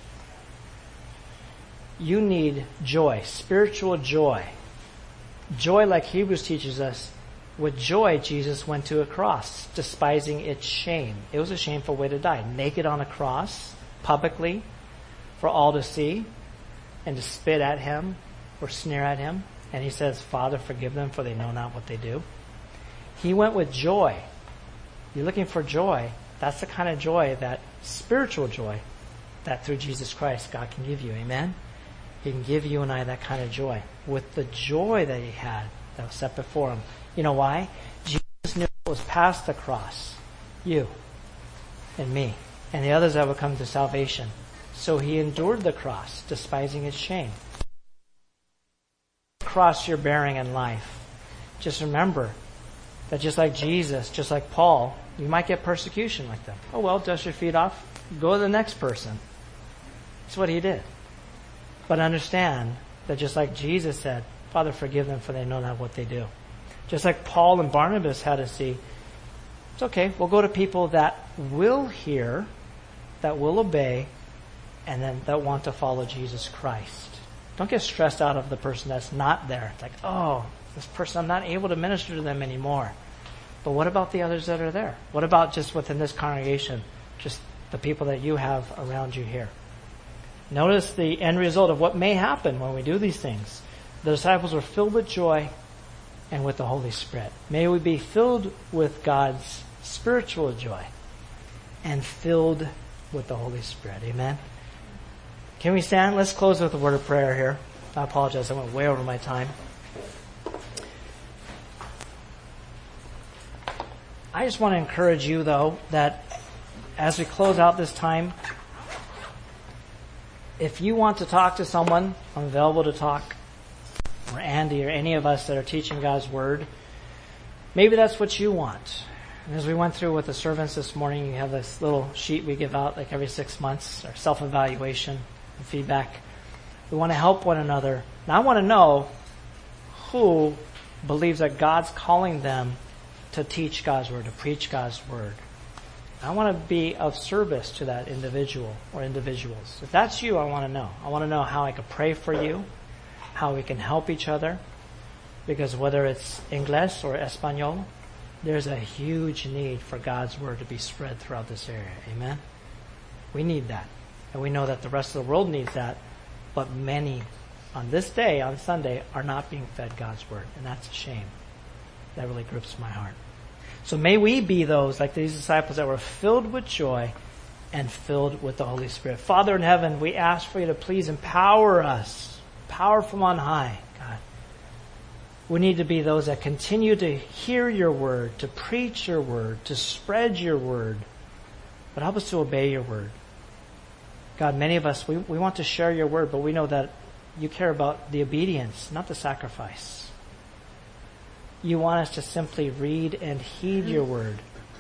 Speaker 1: You need joy, spiritual joy. Joy, like Hebrews teaches us, with joy Jesus went to a cross, despising its shame. It was a shameful way to die. Naked on a cross, publicly, for all to see, and to spit at him or sneer at him. And he says, Father, forgive them, for they know not what they do. He went with joy. You're looking for joy. That's the kind of joy, that spiritual joy, that through Jesus Christ God can give you. Amen? He can give you and I that kind of joy. With the joy that he had that was set before him. You know why? Jesus knew it was past the cross. You and me and the others that would come to salvation. So he endured the cross, despising its shame. The cross you're bearing in life. Just remember that just like Jesus, just like Paul, you might get persecution like them. Oh well, dust your feet off, go to the next person. That's what he did. But understand that just like Jesus said, Father, forgive them, for they know not what they do. Just like Paul and Barnabas had to see, it's okay, we'll go to people that will hear, that will obey, and then that want to follow Jesus Christ. Don't get stressed out of the person that's not there. It's like, oh, this person, I'm not able to minister to them anymore. But what about the others that are there? What about just within this congregation, just the people that you have around you here? Notice the end result of what may happen when we do these things. The disciples were filled with joy and with the Holy Spirit. May we be filled with God's spiritual joy and filled with the Holy Spirit. Amen? Can we stand? Let's close with a word of prayer here. I apologize, I went way over my time. I just want to encourage you, though, that as we close out this time, if you want to talk to someone, I'm available to talk, or Andy or any of us that are teaching God's Word. Maybe that's what you want. And as we went through with the servants this morning, you have this little sheet we give out like every 6 months, our self-evaluation and feedback. We want to help one another. Now I want to know who believes that God's calling them to teach God's Word, to preach God's Word. I want to be of service to that individual or individuals. If that's you, I want to know. I want to know how I can pray for you, how we can help each other, because whether it's English or Espanol, there's a huge need for God's Word to be spread throughout this area. Amen? We need that. And we know that the rest of the world needs that, but many on this day, on Sunday, are not being fed God's Word, and that's a shame. That really grips my heart. So may we be those, like these disciples, that were filled with joy and filled with the Holy Spirit. Father in heaven, we ask for you to please empower us. Power from on high, God. We need to be those that continue to hear your word, to preach your word, to spread your word. But help us to obey your word. God, many of us, we want to share your word, but we know that you care about the obedience, not the sacrifice. You want us to simply read and heed your word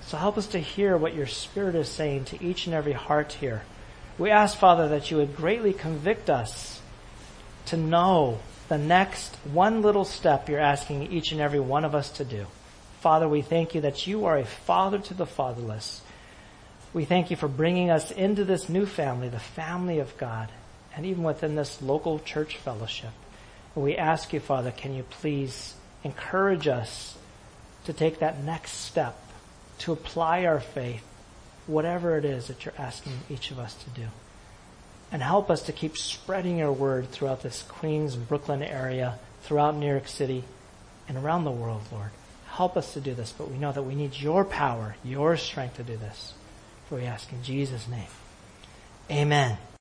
Speaker 1: So help us to hear what your Spirit is saying to each and every heart here. We ask, Father, that you would greatly convict us to know the next one little step you're asking each and every one of us to do. Father, we thank you that you are a father to the fatherless. We thank you for bringing us into this new family, the family of God, and even within this local church fellowship. And we ask you, Father, can you please encourage us to take that next step, to apply our faith, whatever it is that you're asking each of us to do. And help us to keep spreading your word throughout this Queens and Brooklyn area, throughout New York City, and around the world, Lord. Help us to do this, but we know that we need your power, your strength to do this. For we ask in Jesus' name. Amen.